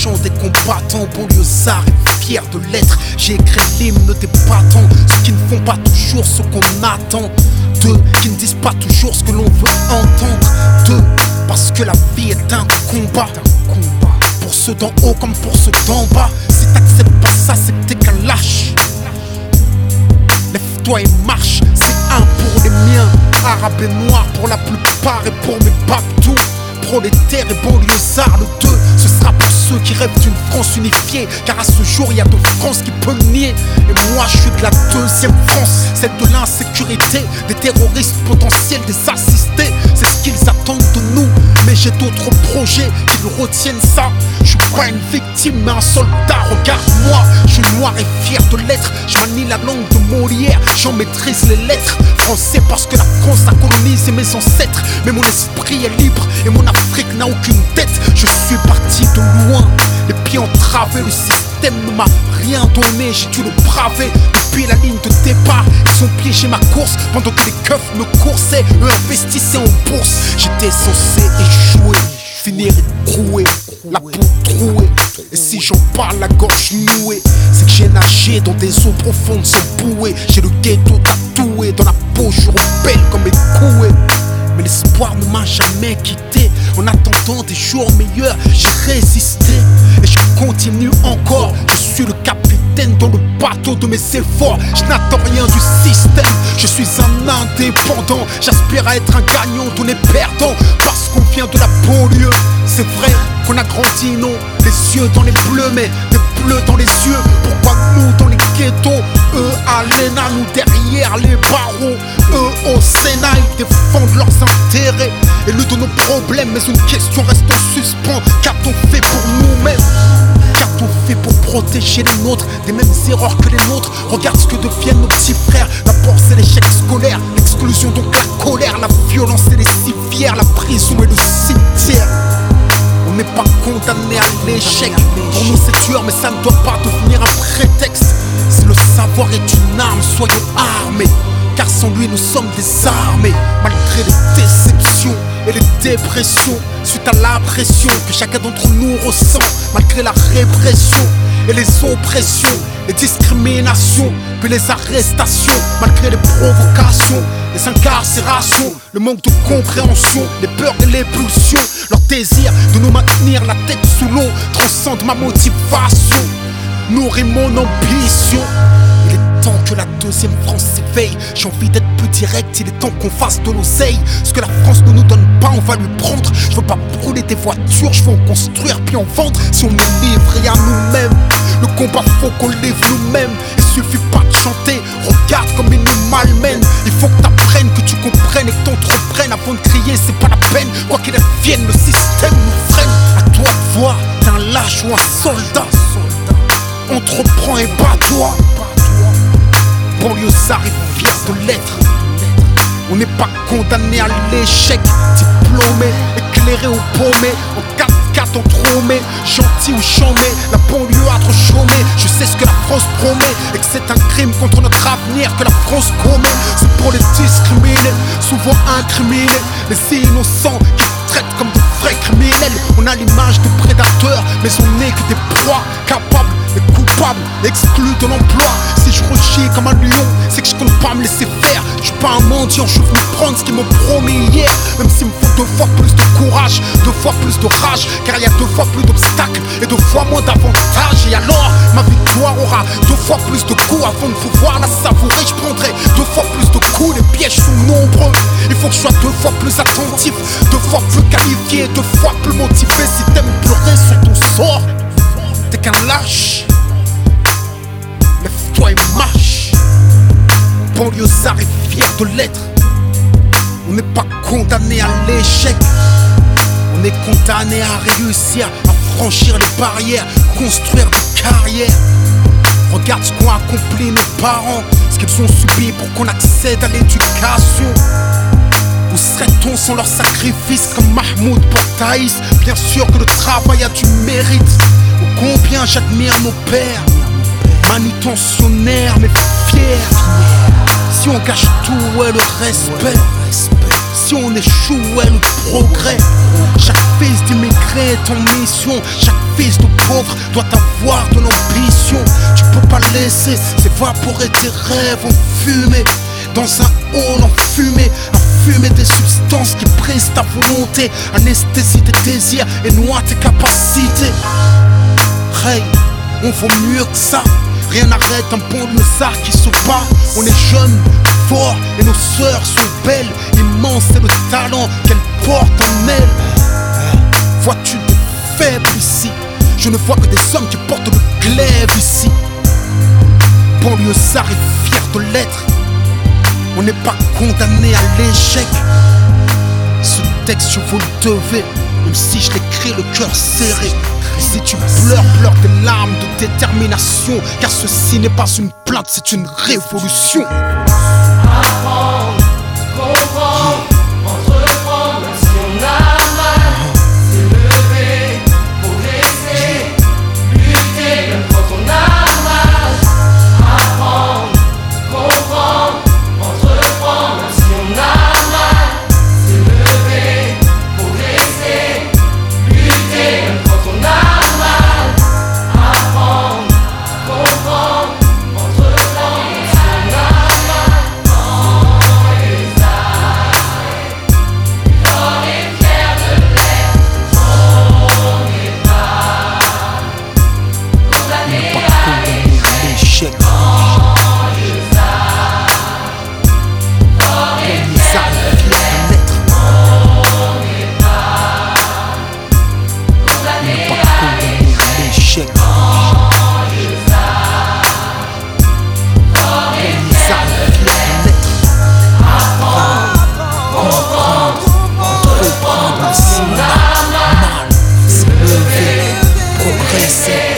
chant des combattants, banlieusards et fiers de l'être. J'ai écrit l'hymne des battants, ceux qui ne font pas toujours ce qu'on attend d'eux, qui ne disent pas toujours ce que l'on veut entendre d'eux. Parce que la vie est un combat, pour ceux d'en haut comme pour ceux d'en bas. Si t'acceptes pas ça, c'est que t'es qu'un lâche. Lève-toi et marche, c'est un pour les miens. Arabes et noirs pour la plupart et pour mes babtous. Prolétaires et banlieusards, le 2, ce sera pour ceux qui rêvent d'une France unifiée. Car à ce jour, il y a deux France qui peut le nier. Et moi, je suis de la deuxième France, celle de l'insécurité, des terroristes potentiels, des assistés. C'est ce qu'ils attendent de nous, mais j'ai d'autres projets qui retiennent ça. Je suis pas une victime, mais un soldat, regarde-moi. Je suis noir et fier de l'être. Je manie la langue de Molière, j'en maîtrise les lettres. Français parce que la France a colonisé mes ancêtres. Mais mon esprit est libre et mon Afrique n'a aucune dette. Je suis parti de loin, les pieds entravés. Le système ne m'a rien donné, j'ai dû le braver. Depuis la ligne de départ, ils ont piégé ma course. Pendant que les keufs me coursaient, eux investissaient en bourse. J'étais censé échouer, finir écroué, la peau trouée. Et si j'en parle la gorge nouée, c'est que j'ai nagé dans des eaux profondes sans bouée. J'ai le ghetto tatoué dans la peau, je rebelle comme mes coués. Mais l'espoir ne m'a jamais quitté. En attendant des jours meilleurs, j'ai résisté. Et je continue encore. Je suis le capitaine dans le bateau de mes efforts. Je n'attends rien du système. Je suis un indépendant. J'aspire à être un gagnant, tout n'est perdant. Parce qu'on vient de la banlieue. C'est vrai qu'on a grandi, non, les yeux dans les bleus, mais des bleus dans les yeux. Pourquoi nous dans les ghettos, eux à l'ENA, nous derrière les barreaux, eux au Sénat, ils défendent leurs intérêts et le de nos problèmes. Mais une question reste en suspens, qu'a-t-on fait pour nous-mêmes? Qu'a-t-on fait pour protéger les nôtres des mêmes erreurs que les nôtres? Regarde ce que deviennent nos petits frères. D'abord c'est l'échec scolaire, l'exclusion donc la colère, la violence et les civières, la prison et le cimetière. On n'est pas condamné à l'échec. Pour nous c'est dur mais ça ne doit pas devenir un prétexte. Si le savoir est une arme, soyons armés. Car sans lui nous sommes désarmés. Malgré les déceptions et les dépressions, suite à la pression que chacun d'entre nous ressent. Malgré la répression et les oppressions, les discriminations, puis les arrestations. Malgré les provocations, les incarcérations, le manque de compréhension, les peurs et les pulsions. Leur désir de nous maintenir la tête sous l'eau transcende ma motivation, nourrit mon ambition. Il est temps que la deuxième France s'éveille. J'ai envie d'être plus direct, il est temps qu'on fasse de l'oseille. Ce que la France ne nous donne pas, on va lui prendre. Je veux pas brûler des voitures, je veux en construire puis en vendre. Si on est livré à nous-mêmes, le combat faut qu'on livre nous-mêmes. Il suffit pas de chanter, regarde comme ils nous malmènent. Il faut que t'apprennes, que tu comprennes et que t'entreprennes. Avant de crier, c'est pas la peine. Quoi qu'il advienne, le système nous freine. À toi de voir, t'es un lâche ou un soldat. Entreprends et bats-toi. Banlieusards et fiers de l'être. On n'est pas condamné à l'échec. Diplômé, éclairé ou paumé, en 4x4 entrômé, gentil ou chômé, la banlieue a trop chômé. Je sais ce que la France promet et que c'est un crime contre notre avenir que la France commet. C'est pour les discriminés, souvent incriminés, les innocents qui traitent comme de vrais criminels. On a l'image de prédateurs, mais on n'est que des proies, capables et coupables, exclus de l'emploi. Si je rechie comme un lion, c'est que je compte pas me laisser faire. Je suis pas un mendiant, je veux prendre ce qu'ils m'ont promis hier. Même s'il me faut 2 fois plus de courage, 2 fois plus de rage, car il y a 2 fois plus d'obstacles et 2 fois moins d'avantages. Et alors, ma victoire aura 2 fois plus de coups. Avant de pouvoir la savourer, je prendrai 2 fois plus de coups. Les pièges sont nombreux, il faut que je sois 2 fois plus attentif, 2 fois plus qualifié, 2 fois plus motivé. Si t'aimes pleurer sur ton sort, t'es qu'un lâche. Lève-toi et marche. Banlieusards et fiers de l'être. On n'est pas condamné à l'échec. On est condamné à réussir, à franchir les barrières, construire des carrières. Regarde ce qu'ont accompli nos parents, ce qu'ils ont subi pour qu'on accède à l'éducation. Où serait-on sans leur sacrifice comme Mahmoud pour Thaïs? Bien sûr que le travail a du mérite. Oh, combien j'admire nos pères, manutentionnaires mais fiers. Si on gâche tout, ouais, le respect. Si l'ambition n'échouait le progrès. Chaque fils d'immigré est en mission. Chaque fils de pauvre doit avoir de l'ambition. Tu peux pas laisser s'évaporer tes rêves en fumée. Dans un hall enfumé, fumer des substances qui brisent ta volonté, anesthésie tes désirs et noie tes capacités. Hey, on vaut mieux que ça. Rien n'arrête un bon lézard qui se bat. On est jeunes, forts et nos sœurs sont belles. Immense est le talent qu'elles portent en elles. Vois-tu des faibles ici? Je ne vois que des hommes qui portent le glaive ici. Banlieusard est fier de l'être. On n'est pas condamné à l'échec. Ce texte je vous le devais, même si je l'écris le cœur serré. Si tu pleures, pleure des larmes de détermination, car ceci n'est pas une plainte, c'est une révolution. Apprendre, comprendre, entreprendre, même si on a mal. S'élever, progresser, lutter, même quand on a mal. Apprendre, comprendre, entreprendre, même si on a mal. S'élever, progresser, lutter, même quand on a mal. Apprendre, comprendre, entreprendre, même si on a mal. On est arrêts, on est fiers de l'être. On n'est pas condamné à l'échec. Progresser.